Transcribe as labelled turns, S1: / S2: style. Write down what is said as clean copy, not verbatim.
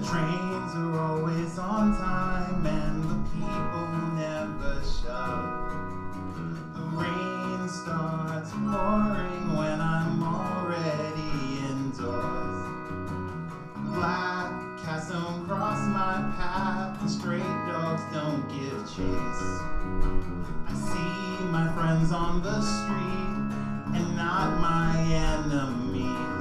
S1: trains are always on time and the people never shove. The rain starts pouring when I'm already indoors. Black cats don't cross my path, and stray dogs don't give chase. I see my friends on the street and not my enemies.